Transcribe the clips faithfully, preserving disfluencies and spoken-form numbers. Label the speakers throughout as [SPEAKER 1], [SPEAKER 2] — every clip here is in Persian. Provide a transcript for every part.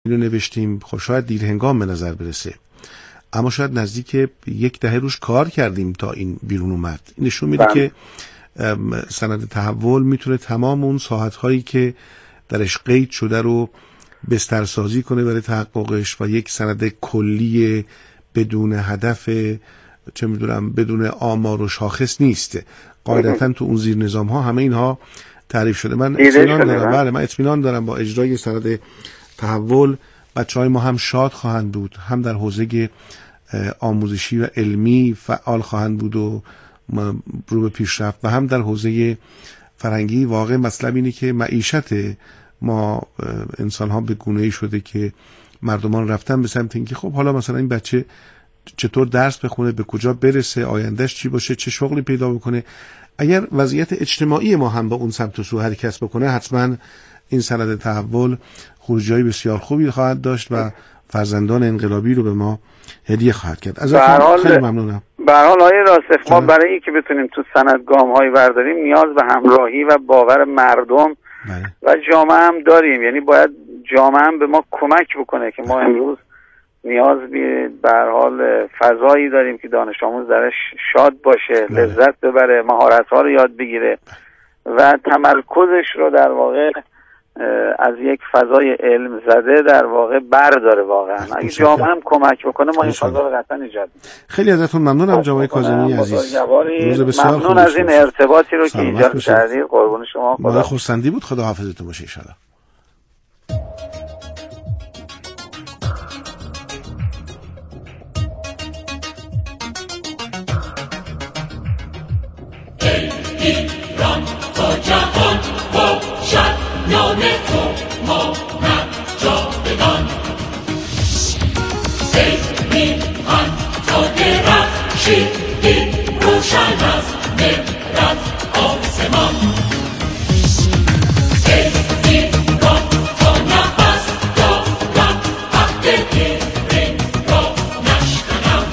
[SPEAKER 1] اینو نوشتیم، خب شاید دیر هنگام به نظر برسه، اما شاید نزدیک یک دهه روش کار کردیم تا این بیرون اومد. این نشون میده که سند تحول میتونه تمام اون ساحت‌هایی که درش قید شده رو بسترسازی کنه برای تحققش و یک سند کلی بدون هدف، چه میدونم، بدون آمار و شاخص نیست. قاعدتا تو اون زیر نظام ها همه اینها تعریف شده. من اطمینان دارم بله من اطمینان دارم با اجرای سند تحول بچهای ما هم شاد خواهند بود، هم در حوزه آموزشی و علمی فعال خواهند بود و رو به پیشرفت، و هم در حوزه فرهنگی. واقع مطلب اینه که معیشت ما انسان ها به گونه‌ای شده که مردمان رفتن به سمت اینکه خب حالا مثلا این بچه چطور درس بخونه، به کجا برسه، آیندهش چی باشه، چه شغلی پیدا بکنه. اگر وضعیت اجتماعی ما هم با اون سمت و سو حرکت بکنه، حتما این سند تحول خروجی‌های بسیار خوبی خواهد داشت و فرزندان انقلابی رو به ما هدیه خواهد کرد. از خیلی ممنونم.
[SPEAKER 2] به هر حال آقای راسخ، ما برای اینکه بتونیم تو سند گام‌هایی برداریم نیاز به همراهی و باور مردم بله. و جامعه هم داریم. یعنی باید جامعه هم به ما کمک بکنه که ما امروز نیاز به به هر حال فضایی داریم که دانش آموز درش شاد باشه، بله. لذت ببره، مهارت‌ها رو یاد بگیره و تمرکزش رو در واقع از یک فضای علم زده در واقع برداره. واقعا اگه جامعه هم کمک بکنه ما این فضا رو قطعا ایجاد می‌کنیم.
[SPEAKER 1] خیلی ازتون ممنونم جناب کاظمی عزیز. روز بسیار
[SPEAKER 2] ممنون از این ارتباطی رو که ایجاد کردید. قربون شما.
[SPEAKER 1] خدا خورسندی بود. خدا حافظتون باشه ان شاء الله.
[SPEAKER 3] ایران تا جهان باشد نام تو ماند جاودان، ای میهن تا درخشیدی روشن از مهرت آسمان، ای ایران تا نفس دارم عهد دیرین را نشکنم،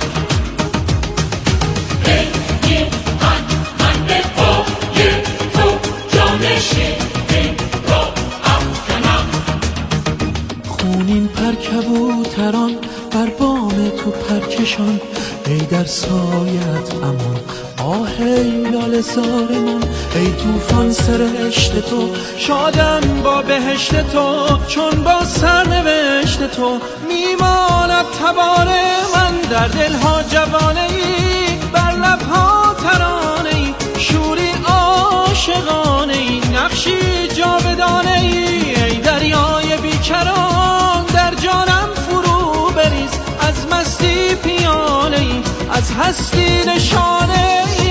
[SPEAKER 3] ای میهن من به پای تو جانشین را افکنم.
[SPEAKER 4] خونین پر کبوتران بر بام تو پرکشان، ای در سایت امان آه ای لاله زار من، ای توفان سرشت تو شادم با بهشت تو، چون با سرنوشت تو میماند تباره من، در دلها جوانه ای بر لبها ترانه ای، شوری عاشقانه ای نقشی جاودانه ای، ای دریای بیکران در جانم فرو بریز، از مستی پیاله ای از هستی نشانه ای.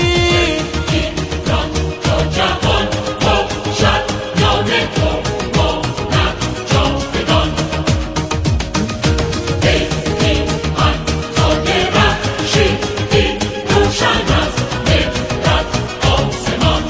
[SPEAKER 3] ایران تا جهان باشد نام تو ماند جاودان، ای میهن تا درخشیدی روشن از مهرت آسمان.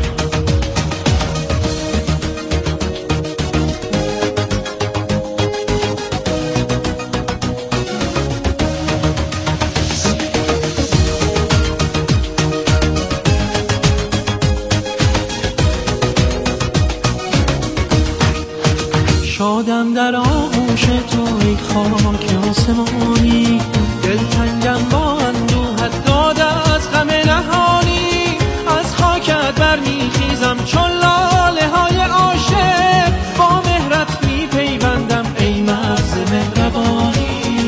[SPEAKER 4] شادم در آغوش تو ای خاک آسمانی، دلتنگم با اندوهت داده از غم نهانی، از خاکت برمیخیزم چون لاله های عاشق، با مهرت میپیوندم ای مرز مهربانی.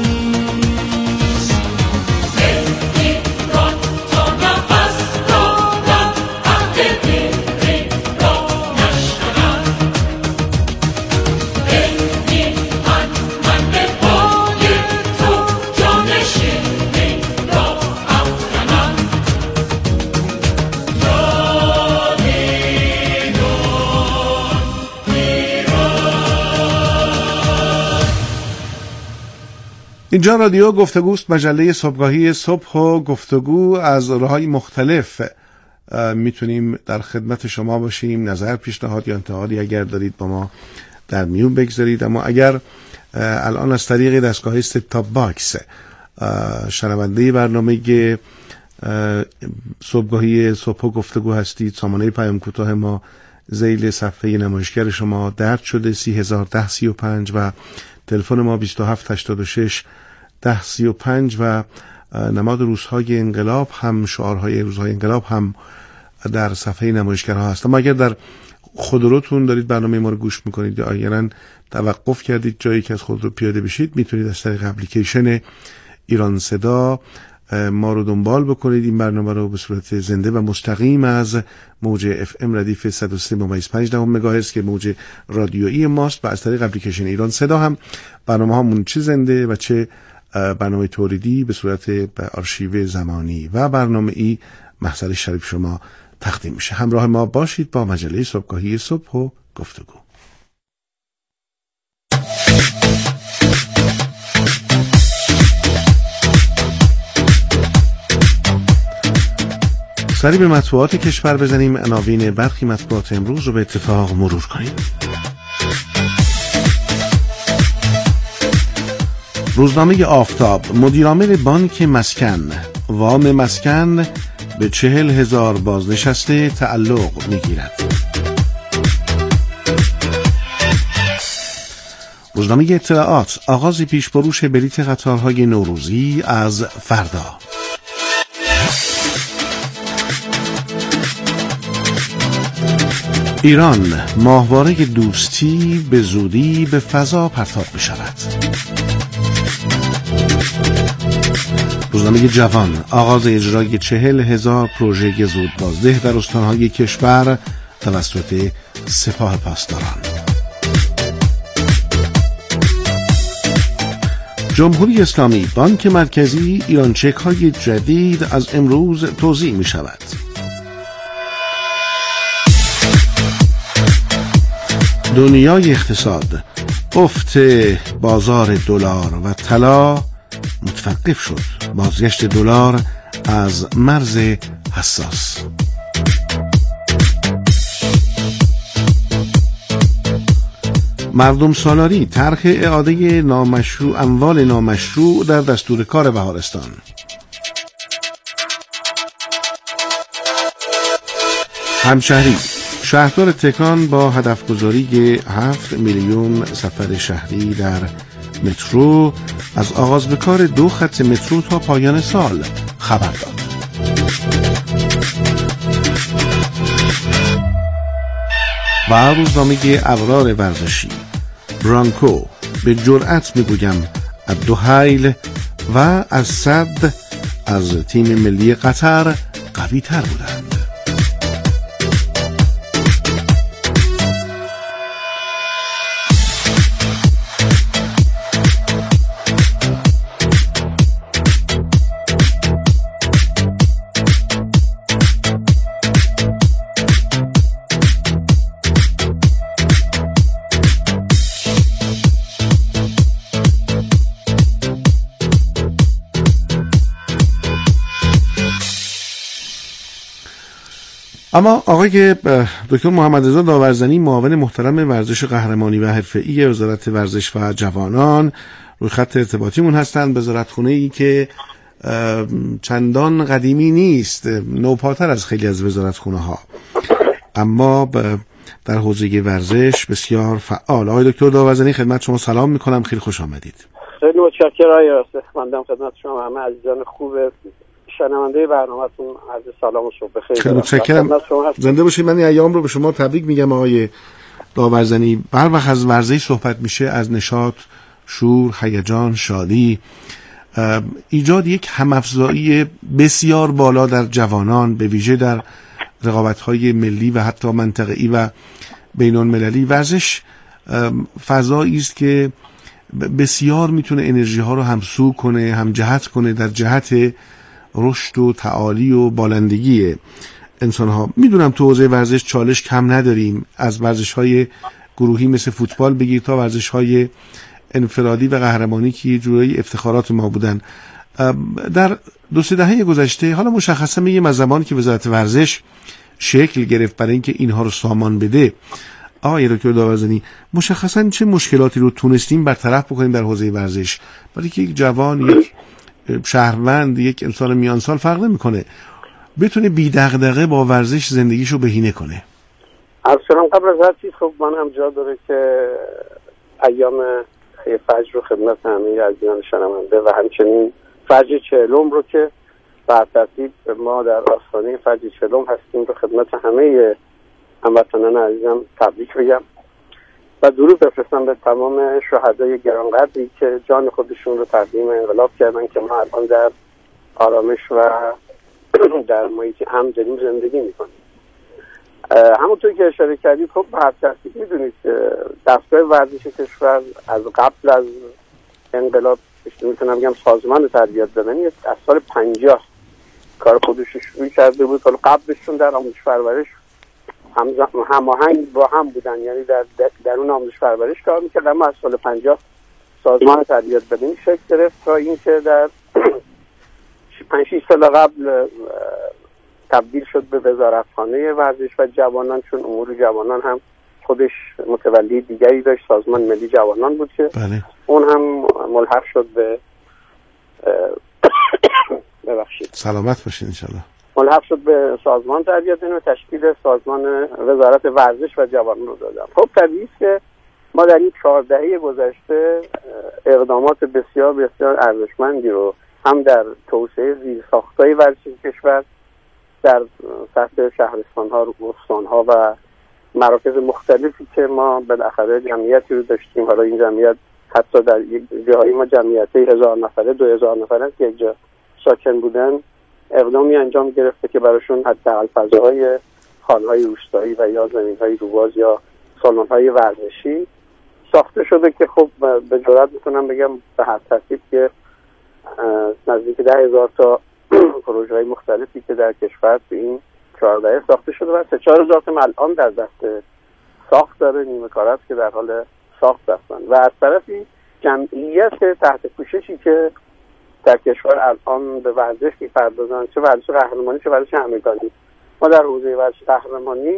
[SPEAKER 1] اینجا رادیو گفتگوست، مجله صبحگاهی صبح و گفتگو. از راه‌های مختلف میتونیم در خدمت شما باشیم. نظر، پیشنهاد یا انتقادی اگر دارید با ما در میون بگذارید. اما اگر الان از طریق دستگاه ست تاپ باکس شنونده برنامه صبحگاهی صبح و گفتگو هستید، سامانه پیام کوتاه ما ذیل صفحه نمایشگر شما درج شده سی هزار ده سی و پنج و تلفن ما بیست و هفت هشتاد و شش ده سی و پنج و نماد روزهای انقلاب هم، شعارهای روزهای انقلاب هم در صفحه نمایشگرها هست. اما اگر در خودروتون دارید برنامه ما رو گوش میکنید یا اگرن توقف کردید جایی که از خودرو پیاده بشید، میتونید از طریق اپلیکیشن ایران صدا ما رو دنبال بکنید. این برنامه رو به صورت زنده و مستقیم از موج اف ام ردیف صد و سه ممیز پنج مگاهرتز که موج رادیویی ماست و از طریق اپلیکیشن ایران صدا هم برنامه هامون چه زنده و چه برنامه تولیدی به صورت آرشیو زمانی و برنامه ای محضر شریف شما تقدیم میشه. همراه ما باشید با مجله صبحگاهی صبح و گفتگو. سری به مطبوعات کشور بزنیم، عناوین برخی مطبوعات امروز رو به اتفاق مرور کنیم. روزنامه آفتاب: مدیرعامل بانک مسکن، وام مسکن به چهل هزار بازنشسته تعلق میگیرد. روزنامه اطلاعات: آغاز پیش‌فروش بلیت قطارهای نوروزی از فردا. ایران: ماهواره دوستی به زودی به فضا پرتاب می شود. روزنامه جوان: آغاز اجرای چهل هزار پروژه زود بازده در استانهای کشور توسط سپاه پاسداران. جمهوری اسلامی: بانک مرکزی ایران چک های جدید از امروز توزیع می شود. دنیای اقتصاد: افت بازار دلار و طلا متوقف شد. بازگشت دلار از مرز حساس. مردم سالاری: طرح اعاده نامشروع اموال نامشروع در دستور کار بهارستان. همشهری: شهردار تهران با هدفگذاری هفت میلیون سفر شهری در مترو از آغاز به کار دو خط مترو تا پایان سال خبر داد. و روزنامه ابرار ورزشی: برانکو: به جرأت میگویم الدحیل و از صد از تیم ملی قطر قوی تر بودند. اما آقای دکتر محمد رضا داورزنی، معاون محترم ورزش قهرمانی و حرفه‌ای وزارت ورزش و جوانان، روی خط ارتباطیمون هستند. وزارتخونه‌ای که چندان قدیمی نیست، نوپاتر از خیلی از وزارتخونه‌ها، اما در حوزه ورزش بسیار فعال. آقای دکتر داورزنی، خدمت شما سلام میکنم، خیلی خوش آمدید.
[SPEAKER 5] خیلی متشکرم آقای راسخ‌مندم، خدمت شما همه عزیزان خوب شنونده برنامه‌تون عرض سلام و صبح بخیر.
[SPEAKER 1] خیلی متشکرم، زنده باشید. من این ایام رو به شما تبریک میگم آقای داورزنی. هر وقت از ورزش صحبت میشه، از نشاط، شور، هیجان، شادی، ایجاد یک هم‌افزایی بسیار بالا در جوانان، به ویژه در رقابت‌های ملی و حتی منطقه‌ای و بین‌المللی. ورزش فضایی است که بسیار میتونه انرژی ها رو همسو کنه، هم جهت کنه در جهت رشد و تعالی و بالندگی انسان ها. میدونم تو حوزه ورزش چالش کم نداریم، از ورزش های گروهی مثل فوتبال بگیر تا ورزش های انفرادی و قهرمانی که جوری افتخارات ما بودن. در دو سه دهه گذشته، حالا مشخصا میگم از زمانی که وزارت ورزش شکل گرفت برای اینکه اینها رو سامان بده، آقای دکتر داورزنی مشخصا چه مشکلاتی رو تونستیم برطرف بکنیم در حوزه ورزش؟ برای که یک جوان، یک شهروند، یک انسان میان سال فرق نمیکنه، بتونه بی دغدغه با ورزش زندگیشو بهینه کنه.
[SPEAKER 5] ارسلان قبل از هر چیز خب من هم جا داره که ایام فجر رو خدمت همه عزیزان شنونده و همچنین فجر چهلم رو که بر ترتیب ما در آستانه فجر چهلم هستیم رو خدمت همه هموطنان عزیزم تبریک بگم و درود بفرستم به تمام شهدای گرانقدری که جان خودشون رو تقدیم انقلاب کردن که ما الان در آرامش و در محیط امن داریم زندگی میکنیم. همونطور که اشاره کردید خب به هر ترتیب میدونید دستگاه ورزش کشور از قبل از انقلاب میتونم بگم سازمان تربیت بدنی از سال پنجاه کار خودش شروع کرده بود. حالا قبلشون در آموزش پرورش هماهنگ با هم بودن، یعنی در درون آموزش پرورش کار میکرد، اما از سال پنجاه سازمان تربیت بدنی شکل گرفت تا اینکه در پنج شش سال قبل تبدیل شد به وزارتخانه ورزش و جوانان، چون امور جوانان هم خودش متولی دیگری داشت، سازمان ملی جوانان بود که
[SPEAKER 1] بله.
[SPEAKER 5] اون هم ملحق شد به ببخشید
[SPEAKER 1] سلامت باشید انشالله
[SPEAKER 5] ملحق شد به سازمان تربیت بدنی و تشکیل سازمان وزارت ورزش و جوانان رو دادم. خب طبیعیه که ما در این چهار دهه گذشته اقدامات بسیار بسیار ارزشمندی رو هم در توسعه زیرساخت‌های ورزشی کشور در سطح شهرستان‌ها، استان‌ها و مراکز مختلفی که ما بالاخره جمعیتی رو داشتیم، حالا این جمعیت حتی در یک جاهایی ما جمعیتی هزار نفره دو هزار نفره که یک جا ساکن بودن، اقدامی انجام گرفته که براشون حداقل فضاهای خانه‌های روستایی و یا زمین‌های روباز یا سالن‌های ورزشی ساخته شده که خب به جرات میتونم بگم به هر ترتیب که نزدیک ده هزار تا پروژه‌های مختلفی که در کشور به این چهار دهه ساخته شده و سه چهار هزار تا الان در دست ساخت داره، نیمه کار است که در حال ساخت هستن. و از طرفی جمعیت تحت پوششی که در کشور الان به ورزش می‌پردازن، چه ورزش قهرمانی چه ورزش همگانی. ما در حوزه ورزش قهرمانی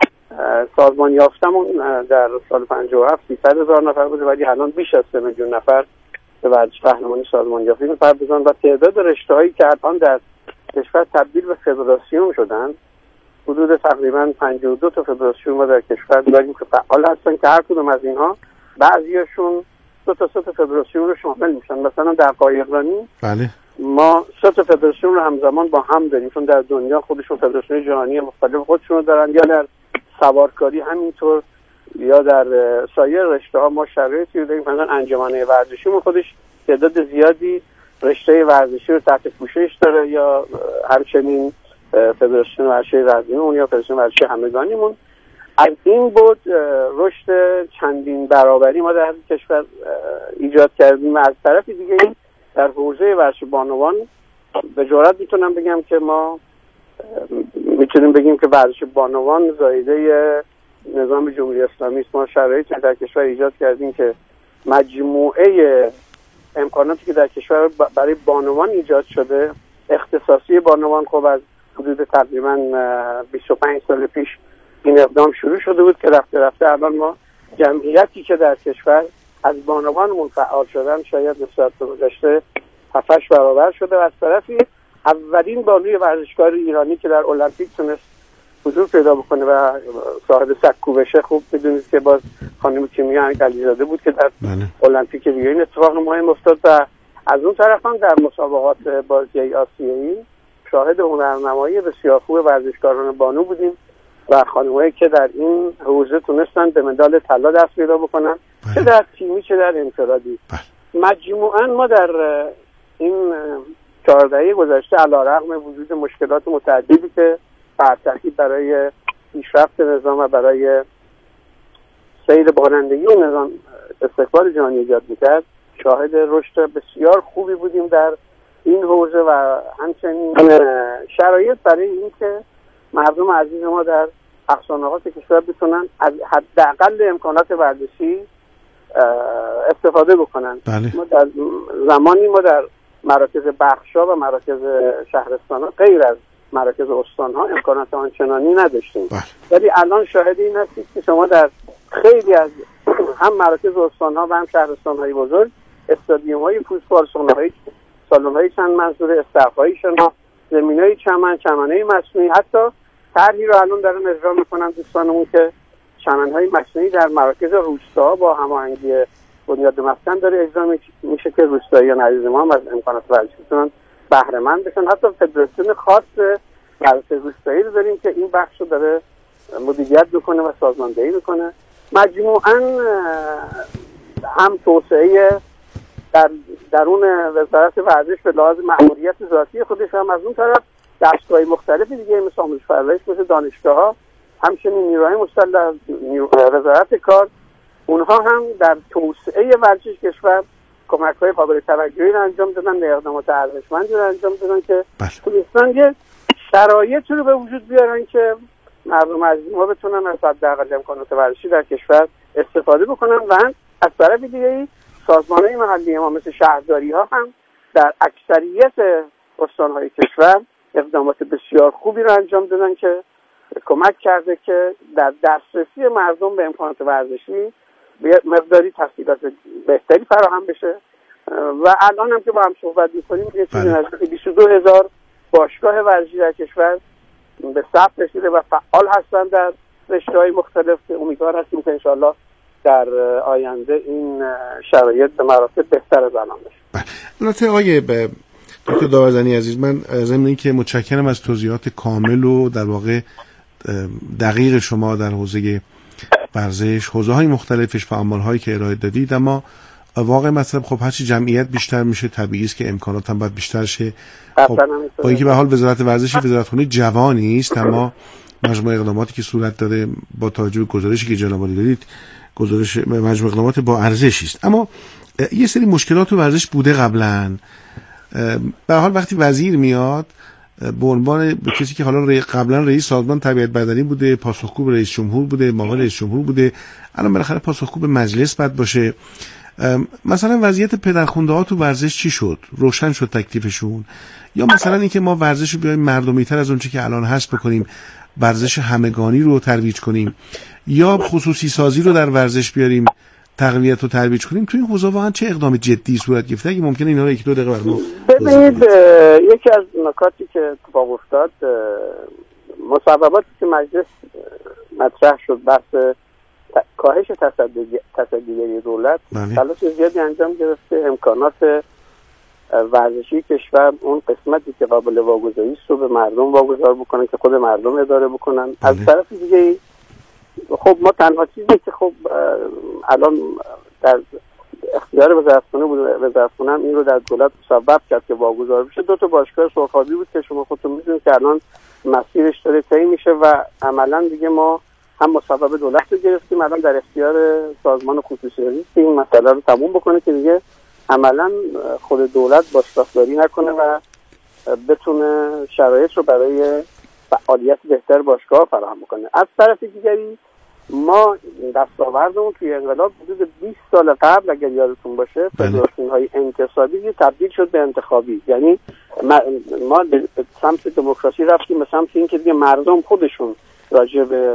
[SPEAKER 5] سازمان یافتمون در سال پنجاه و هفت سیصد هزار نفر بوده، ولی الان بیش از سه میلیون نفر به ورزش قهرمانی سازمان یافته می‌پردازن و تعداد رشته‌هایی که الان در کشور تبدیل به فدراسیون شدن حدود تقریبا پنجاه و دو تا فدراسیون ما در کشور داریم که فعال هستن که هر کدوم از اینها بعضیاشون دو تا سه تا فدراسیون رو شامل میشن. مثلا در قایقرانی
[SPEAKER 1] بله
[SPEAKER 5] ما سه تا فدراسیون رو همزمان با هم داریم، چون در دنیا خودشون فدراسیون جهانی مختلف خودشون رو دارن، یا در سوارکاری همینطور، یا در سایر رشته‌ها ما شرایطی رو داریم. مثلا انجمن ورزشی ما خودش تعداد زیادی رشته ورزشی رو تحت پوشش داره، یا همچنین فدراسیون ورزشی رزمیمون یا فدراسیون ورزشی همگانیمون. از این بود رشد چندین برابری ما در کشور ایجاد کردیم. و از طرف دیگه در حوزه ورزش بانوان به جرات میتونم بگم که ما میتونیم بگیم که ورزش بانوان زایده نظام جمهوری اسلامی است. ما شرایطی در کشور ایجاد کردیم که مجموعه امکاناتی که در کشور برای بانوان ایجاد شده، اختصاصی بانوان خب از حدود تقریبا بیست و پنج سال پیش این اقدام شروع شده بود که رفته رفته الان ما جمعیتی که در کشور از بانوان فعال شدن شاید نسبت به گذشته هفت هشت برابر شده. و از طرفی اولین بانوی ورزشکار ایرانی که در المپیک تونست حضور پیدا بکنه و صاحب سکو بشه، خوب میدونید که باز خانم کیمیا علیزاده بود که در المپیک ریو این اتفاق مهم افتاد. و از اون طرف هم در مسابقات بازی آسیایی شاهد هنرنمایی بسیار خوب ورزشکاران بانو بودیم و خانمایی که در این حوزه تونستن به مدال طلا دست پیدا بکنن، چه در تیمی چه در انفرادی. مجموعاً ما در این چهار دهه گذشته علیرغم وجود مشکلات متعددی که برطرفی برای پیشرفت نظام و برای سیر بارندگی نظام استقبال جهانی ایجاد می‌کرد، شاهد رشد بسیار خوبی بودیم در این حوزه و همچنین شرایط برای اینکه مردم عزیز ما در اقصانقاط کشور بتونن از حداقل امکانات ورزشی استفاده بکنن.
[SPEAKER 1] بله.
[SPEAKER 5] ما در زمانی ما در مراکز بخشا و مراکز شهرستان‌ها غیر از مراکز استان‌ها امکانات آنچنانی نداشتیم، ولی الان شاهد این هستید که شما در خیلی از هم مراکز استان‌ها و هم شهرستان‌های بزرگ استادیوم‌های فوتبال، سالن‌های سالن‌های چند منظور، استخرهای شنا، زمین‌های چمن، چمن‌های مصنوعی، حتی طرحی رو الان دارن اجرا میکنن دوستانمون که چمنهای مصنوعی در مراکز روستا با هماهنگی بنیاد مسکن داره اجرا میشه که روستاییان عزیز ما هم از امکانات ورزشی بتونن بهره مند بشن. حتی فدراسیون خاص ورزش روستایی رو داریم که این بخش رو داره مدیریت میکنه و سازماندهی میکنه. مجموعاً هم توسعه در درون وزارت ورزش به لحاظ مأموریت ذاتی خودش، هم از اون طرف دستگاه‌های مختلفی دیگه مثل آموزش پرورش، مثل دانشگاه‌ها، همچنین نیروهای مسلح، وزارت کار، اونها هم در توسعه ورزش کشور کمک‌های قابل توجهی رو انجام دادن، اقدامات ارزشمندی رو انجام دادن که تونستن یه شرایطی رو به وجود بیارن که مردم عزیز ما بتونن از حداقل امکانات ورزشی در کشور استفاده بکنن و از طرف دیگه سازمان‌های محلی ما مثل شهرداری‌ها هم در اکثریت استان‌های کشور اقدامات بسیار خوبی رو انجام دادن که کمک کرده که در دسترسی مردم به امکانات ورزشی مقداری تسهیلات بهتری فراهم بشه و الان هم که با هم صحبت می‌کنیم یه چیزی نزدیک بیست و دو هزار باشگاه ورزشی در کشور به ثبت رسیده و فعال هستن در رشته‌های مختلف که امیدوار هستیم که انشالله در آینده این شرایط به مراتب بهتر از الان بشه.
[SPEAKER 1] البته آقای دکتر داورزنی عزیز، من ضمن اینکه متشکرم از توضیحات کامل و در واقع دقیق شما در حوزه ورزش، حوزه‌های مختلفش، فعال‌هایی که ارائه دادید، اما واقع مطلب خب هرچی جمعیت بیشتر میشه طبیعی است که امکانات هم باید بیشتر شه. خب با اینکه به حال وزارت ورزش وزارتخونه جوانی است، اما مجموعه اقداماتی که صورت داره با توجه به گزارشی که جناب عالی دادید، گزارش مجموعه اقدامات با ارزشی است. اما یه سری مشکلات تو ورزش بوده قبلا. به حال وقتی وزیر میاد به عنوان کسی که حالا قبلا رئیس سازمان تربیت بدنی بوده، پاسخگو به رئیس جمهور بوده، معاون رئیس جمهور بوده، الان بالاخره پاسخگو به مجلس باید باشه. مثلا وضعیت پدرخونده ها تو ورزش چی شد؟ روشن شد تکلیفشون؟ یا مثلا اینکه ما ورزش رو بیایم مردمی‌تر از اونچه که الان هست بکنیم، ورزش همگانی رو ترویج کنیم، یا خصوصی سازی رو در ورزش بیاریم تقویت و ترویج کنیم؟ تو این حوزه واقعا چه اقدام جدی صورت گرفته؟ اگه ممکنه اینا رو یک دو دقیقه برام
[SPEAKER 5] ببینید. یکی از نکاتی که اتفاق افتاد، مصوباتی که مجلس مطرح شد بحث کاهش تصدیگری دولت، تلاش زیادی انجام گرفته امکانات ورزشی کشور اون قسمتی که قابل واگذاری است رو به مردم واگذار بکنن که خود مردم اداره بکنن. بله. از طرف دیگه خب ما تنها چیزی که خب الان در اختیار وزارتخونه بود، وزارتخونه این رو در دولت مصوب کرد که واگذار بشه، دو تا باشگاه سرخابی بود که شما خودتون میدونید که الان مسیرش داره طی میشه و عملا دیگه ما هم مصوب دولت رو گرفتیم، الان در اختیار سازمان خصوصی است که این مسئله رو تموم بکنه که دیگه عملا خود دولت باشگاهداری نکنه و بتونه شرایط رو برای فعالیت بهتر باشگاه فراهم بکنه. از طرف دیگری ما دستاوردمون توی انقلاب حدود بیست سال قبل اگر یادتون باشه فدراسیون‌های انتصابی تبدیل شد به انتخابی، یعنی ما به سمت دموکراسی رفتیم، به سمت اینکه دیگه مردم خودشون راجع به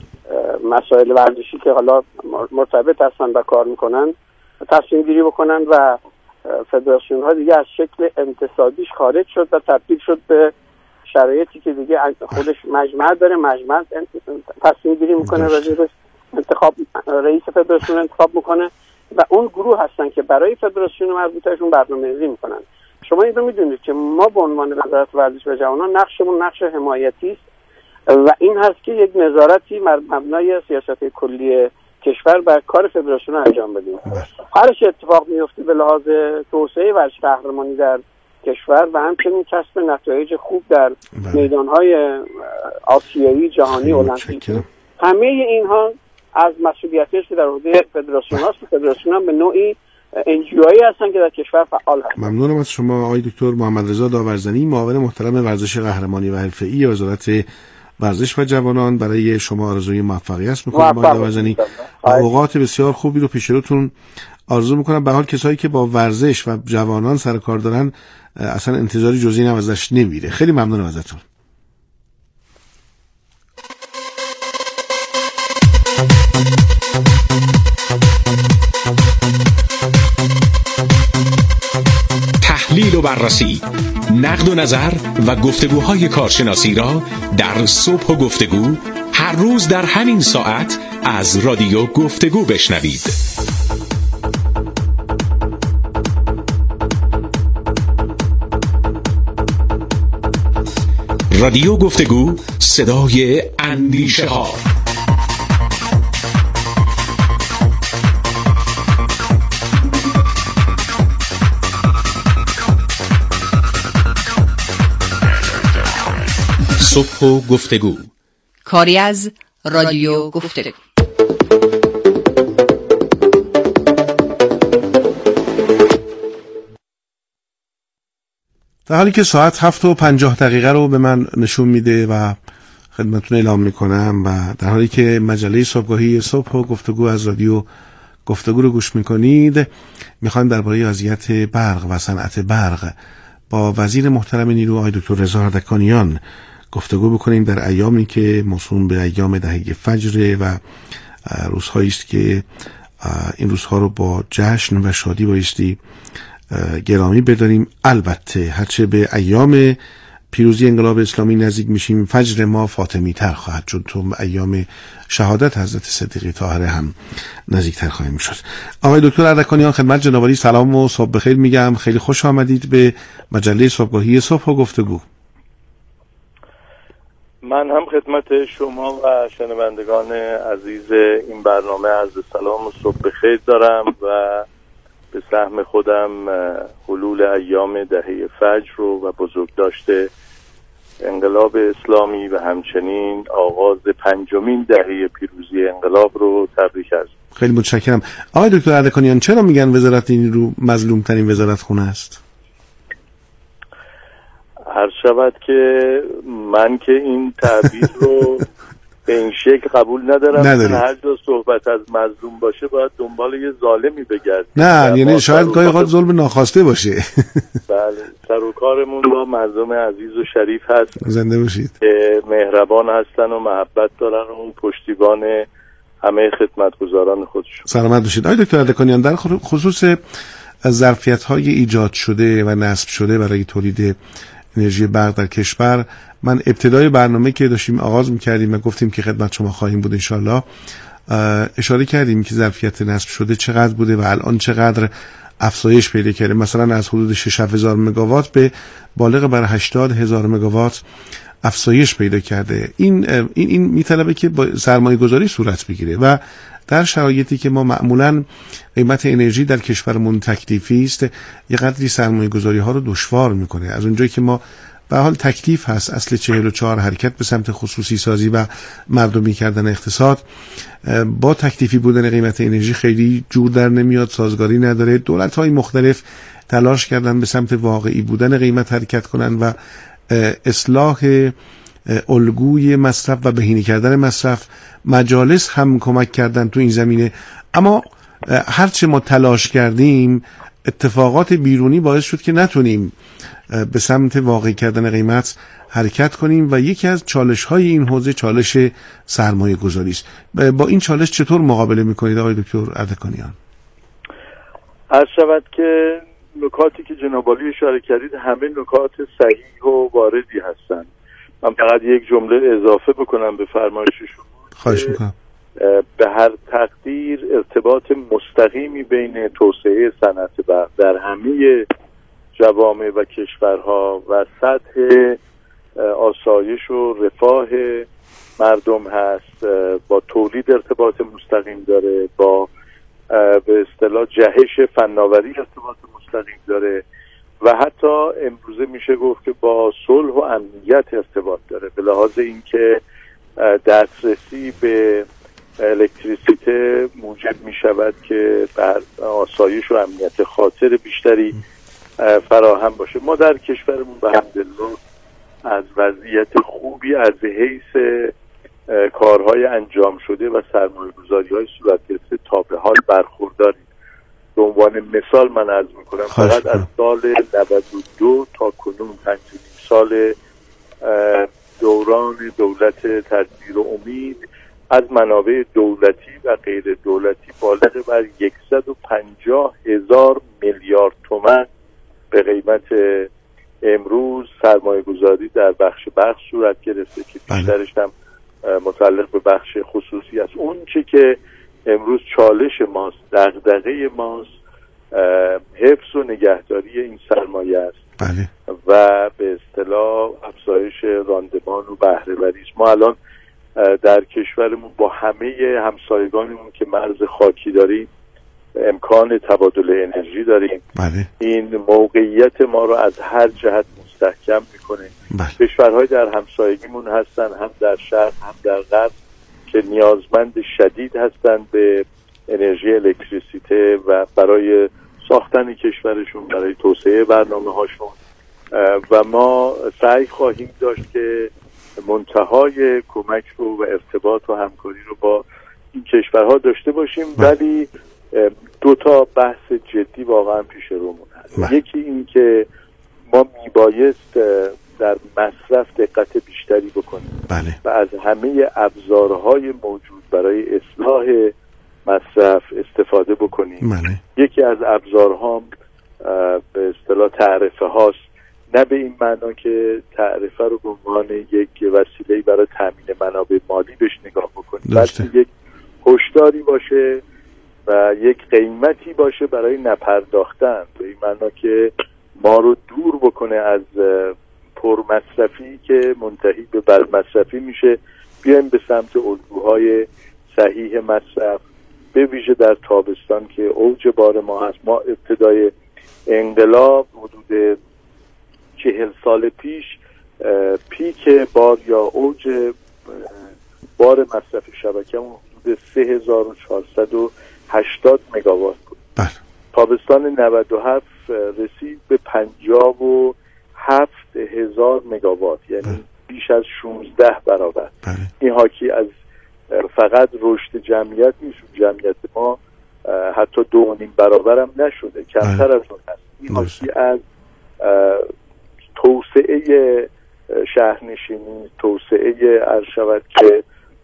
[SPEAKER 5] مسائل ورزشی که حالا مرتبط هستن و کار میکنن تصمیم گیری بکنن و فدراسیون ها دیگه از شکل انتصابیش خارج شد و تبدیل شد به شرایطی که دیگه خودش مجمع داره، مجمع تصمیم گیری میکنه، وزیر انتخاب رئیس فدراسیون انتخاب میکنه و اون گروه هستن که برای فدراسیون مربوطهشون برنامه‌ریزی میکنن. شما اینو میدونید که ما به عنوان وزارت ورزش و جوانان نقشمون نقش حمایتی است و این هست که یک نظارتی مبنای سیاست کلی کشور بر کار فدراسیون انجام بدیم. هر چه اتفاق میفته به لحاظ توسعه ورزش قهرمانی در کشور و همچنین کسب نتایج خوب در میدانهای آسیایی، جهانی، المپیک، همه اینها از مسئولیتش که در عهده فدراسیون هست. فدراسیون هم به نوعی انجیوهایی هستن که در کشور فعال هستن.
[SPEAKER 1] ممنونم از شما آقای دکتر محمد رضا داورزنی، معاون محترم ورزش قهرمانی و حرفه‌ای وزارت ورزش و جوانان. برای شما آرزوی موفقیت میکنم آقای داورزنی، اوقات بسیار خوبی رو پیش روتون آرزو میکنم. به حال کسایی که با ورزش و جوانان سر کار دارن اصلا انتظاری جزئی هم ازش نمیره. خیلی ممنونم ازتون.
[SPEAKER 6] تحلیل و بررسی، نقد و نظر و گفتگوهای کارشناسی را در صبح و گفتگو هر روز در همین ساعت از رادیو گفتگو بشنوید. رادیو گفتگو، صدای اندیشه ها. صبح و گفتگو،
[SPEAKER 7] کاری از رادیو گفتگو.
[SPEAKER 1] در حالی که ساعت هفت و پنجاه دقیقه رو به من نشون میده و خدمتتون اعلام میکنم و در حالی که مجله صبحگاهی صبح و گفتگو از رادیو گفتگو رو گوش میکنید، میخوایم درباره وضعیت برق و صنعت برق با وزیر محترم نیرو آقای دکتر رضا اردکانیان گفتگو بکنیم در ایامی که موسوم به ایام دهه فجر و روزهایی است که این روزها رو با جشن و شادی بایستی گرامی بداریم. البته هرچه به ایام پیروزی انقلاب اسلامی نزدیک میشیم، فجر ما فاطمی تر خواهد شد، چون ایام شهادت حضرت صدیقه طاهره هم نزدیک تر خواهیم شد. آقای دکتر اردکانیان، خدمت جناب عالی سلام و صبح بخیر میگم. خیلی خوش آمدید به مجله صبحگاهی صبح و گفتگو.
[SPEAKER 8] من هم خدمت شما و شنوندگان عزیز این برنامه عرض سلام و صبح بخیر دارم و به سهم خودم حلول ایام دهه فجر رو و بزرگداشت انقلاب اسلامی و همچنین آغاز پنجمین دهه پیروزی انقلاب رو تبریک عرض. خیلی
[SPEAKER 1] متشکرم. آقای دکتر اردکانیان، چرا میگن وزارت نیرو مظلوم ترین وزارت خونه است؟
[SPEAKER 8] هر شود که من که این تعبیر رو به این شکل قبول ندارم. هر جا صحبت از مظلوم باشه باید دنبال یه ظالمی بگرد.
[SPEAKER 1] نه، یعنی شاید گاهی اوقات ظلم ناخواسته باشه.
[SPEAKER 8] بله، سر و کارمون با مردم عزیز و شریف هست.
[SPEAKER 1] زنده باشید.
[SPEAKER 8] که مهربان هستن و محبت دارن و اون پشتیبان همه خدمتگزاران خودشون.
[SPEAKER 1] سلامت باشید. آقای دکتر اردکانیان، در خصوص ظرفیت‌های ایجاد شده و نصب شده برای تولید انرژی برق در کشور، من ابتدای برنامه که داشتیم آغاز می‌کردیم و گفتیم که خدمت شما خواهیم بود انشالله، اشاره کردیم که ظرفیت نصب شده چقدر بوده و الان چقدر افزایش پیدا کرده. مثلا از حدود شش هزار مگاوات به بالغ بر هشتاد هزار مگاوات افزایش پیدا کرده. این این این میطلبه که با سرمایه گذاری صورت بگیره و در شرایطی که ما معمولاً قیمت انرژی در کشورمون تکلیفی است، یه قدری سرمایه گذاری ها رو دشوار میکنه. از اونجایی که ما به حال تکلیف هست اصل چهل و چهار حرکت به سمت خصوصی سازی و مردمی کردن اقتصاد، با تکلیفی بودن قیمت انرژی خیلی جور در نمیاد، سازگاری نداره. دولت های مختلف تلاش کردن به سمت واقعی بودن قیمت حرکت کنن و اصلاح الگوی مصرف و بهینه کردن مصرف. مجالس هم کمک کردن تو این زمینه، اما هرچه ما تلاش کردیم اتفاقات بیرونی باعث شد که نتونیم به سمت واقعی کردن قیمت حرکت کنیم و یکی از چالش های این حوزه چالش سرمایه گذاری است. با این چالش چطور مقابله میکنید آقای دکتر اردکانیان؟
[SPEAKER 8] عرض شود که نکاتی که جناب عالی اشاره کردید همه نکات صحیح و واردی هستند. من فقط یک جمله اضافه بکنم به فرمایش شما.
[SPEAKER 1] خواهش میکنم.
[SPEAKER 8] به هر تقدیر ارتباط مستقیمی بین توسعه صنعت برق در همه جوامع و کشورها و سطح آسایش و رفاه مردم هست. با تولید ارتباط مستقیم داره، با به اصطلاح جهش فناوری ارتباط مستقیم داره و حتی امروزه میشه گفت که با صلح و امنیت ارتباط داره، به لحاظ اینکه دسترسی به الکتریسیته موجب می شود که بر آسایش و امنیت خاطر بیشتری فراهم باشه. ما در کشورمون به الحمدلله از وضعیت خوبی از حیث کارهای انجام شده و سرمایه‌گذاری‌های صورت گرفته تا به حال برخورداریم. به عنوان مثال من عرض می‌کنم فقط از سال نود و دو تا کنون پنجمین سال دوران دولت تدبیر و امید از منابع دولتی و غیر دولتی بالغ بر صد و پنجاه هزار میلیارد تومان به قیمت امروز سرمایه گذاری در بخش بخش صورت گرفته که بیشترش هم متعلق به بخش خصوصی است. اون چی که امروز چالش ماست، دغدغه ماست، حفظ و نگهداری این سرمایه است.
[SPEAKER 1] بله.
[SPEAKER 8] و به اصطلاح افزایش راندمان و بهره وری است. ما الان در کشورمون با همه همسایگانمون که مرز خاکی داریم امکان تبادل انرژی داریم.
[SPEAKER 1] بله.
[SPEAKER 8] این موقعیت ما رو از هر جهت مستحکم میکنه.
[SPEAKER 1] بله.
[SPEAKER 8] کشورهای در همسایگیمون هستن، هم در شرق هم در غرب، که نیازمند شدید هستن به انرژی الکتریسیته و برای ساختن کشورشون، برای توسعه برنامه هاشون، و ما سعی خواهیم داشت که منتهای کمک رو و ارتباط و همکاری رو با این کشورها داشته باشیم. ولی دو تا بحث جدی واقعا پیش رومون هست. یکی این که ما میبایست در مصرف دقت بیشتری بکنیم.
[SPEAKER 1] بله.
[SPEAKER 8] و از همه ابزارهای موجود برای اصلاح مصرف استفاده بکنیم.
[SPEAKER 1] بله.
[SPEAKER 8] یکی از ابزارها به اصطلاح تعرفه هاست، نه به این معنا که تعرفه رو به عنوان یک وسیله برای تامین منابع مالی بهش نگاه بکنیم، بلکه یک هشداری باشه و یک قیمتی باشه برای نپرداختن، به این معنا که ما رو دور بکنه از پرمصرفی که منتهی به بدمصرفی میشه، بیایم به سمت الگوهای صحیح مصرف، به ویژه در تابستان که اوج بار ما هست. ما ابتدای انقلاب حدود چهل سال پیش پیک بار یا اوج بار مصرف شبکه‌مون حدود سه هزار و چهارصد و هشتاد مگاوات بود.
[SPEAKER 1] بله.
[SPEAKER 8] تابستان نود و هفت رسید به پنجاه و هفت هزار مگاوات، یعنی بله. بیش از شانزده برابر.
[SPEAKER 1] بله.
[SPEAKER 8] این حاکی از فقط رشد جمعیت نیست، جمعیت ما حتی دو و نیم برابر هم نشده، کمتر از اون هست. این حاکی از توسعه شهرنشینی، توسعه عرض شود که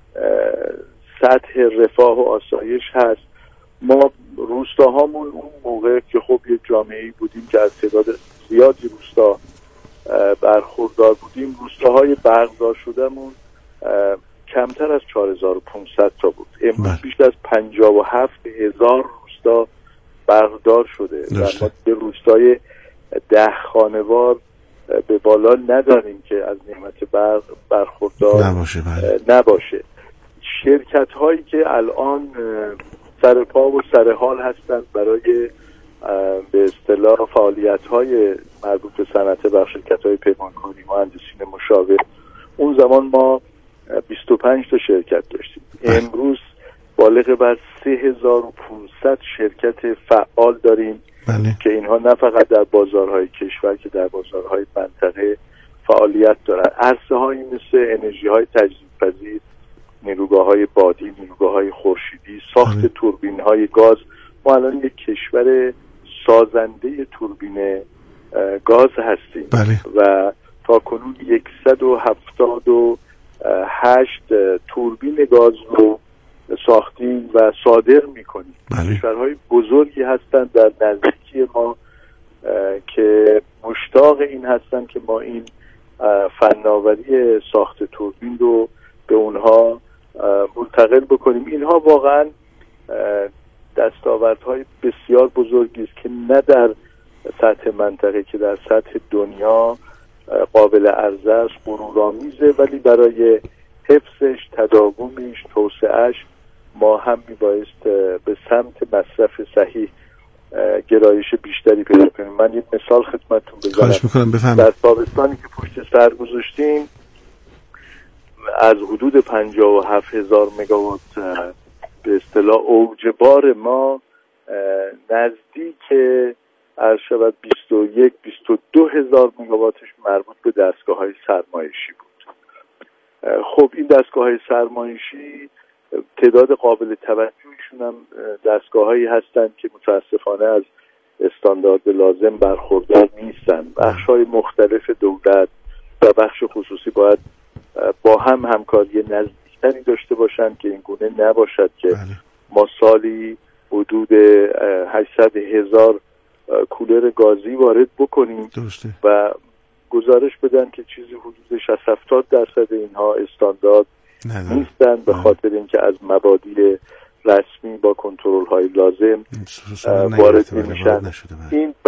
[SPEAKER 8] سطح رفاه و آسایش هست. ما روستاهامون اون موقع که خب یک جامعه‌ای بودیم که از تعداد زیادی روستا برخوردار بودیم، روستاهای برقدار شدهمون کمتر از چهار هزار و پانصد تا بود. امروز بیش از پنجاه و هفت هزار روستا برقدار شده و ما به روستای ده خانوار به بالا نداریم که از نعمت برق برخوردار
[SPEAKER 1] نباشه. بله.
[SPEAKER 8] نباشه. شرکت هایی که الان سر پا و سر حال هستند برای به اصطلاح فعالیت های مربوط به صنعت برق، شرکت های پیمانکاری، مهندسین مشاور، اون زمان ما بیست و پنج تا شرکت داشتیم. امروز بالغ بر سه هزار و پانصد شرکت فعال داریم.
[SPEAKER 1] بله.
[SPEAKER 8] که اینها نه فقط در بازارهای کشور که در بازارهای منطقه فعالیت دارند. عرصه هایی مثل انرژی های تجدیدپذیر، نیروگاه های بادی، نیروگاه های خورشیدی، ساخت بله. توربین های گاز. ما الان یک کشور سازنده توربین گاز هستیم.
[SPEAKER 1] بله.
[SPEAKER 8] و تا کنون صد و هفتاد و هشت توربین گاز رو ساختیم و صادر میکنیم.
[SPEAKER 1] بله.
[SPEAKER 8] کشورهای بزرگی هستند در نزدیکی ما که مشتاق این هستند که ما این فناوری ساخت توربین رو به اونها منتقل بکنیم. اینها واقعا دستاوردهای بسیار بزرگی است که نه در سطح منطقه که در سطح دنیا قابل عرضه است، غرورآمیزه، ولی برای حفظش، تداومش، توسعهش ما هم میبایست به سمت مصرف صحیح گرایش بیشتری پیدا کنیم. من یک مثال خدمتتون بزنم. در تابستانی که پشت سر گذاشتیم از حدود پنجاه و هفت هزار مگاوات به اصطلاح اوج بار ما نزدیک عرض شود بیست و یک بیست و دو هزار مگاواتش مربوط به دستگاه‌های سرمایشی بود. خب این دستگاه‌های سرمایشی تعداد قابل توجهشون هم دستگاه‌هایی هستند که متاسفانه از استاندارد لازم برخوردار نیستن. بخش‌های مختلف دولت و بخش خصوصی باید با هم همکاری نزدیکتری داشته باشند که این گونه نباشد که ما سالی حدود هشتصد هزار کولر گازی وارد بکنیم
[SPEAKER 1] درسته.
[SPEAKER 8] و گزارش بدن که چیزی حدود شصت هفتاد درصد اینها استاندارد نیستن به خاطر اینکه از مبادی رسمی با کنترل های لازم وارد نمیشن. این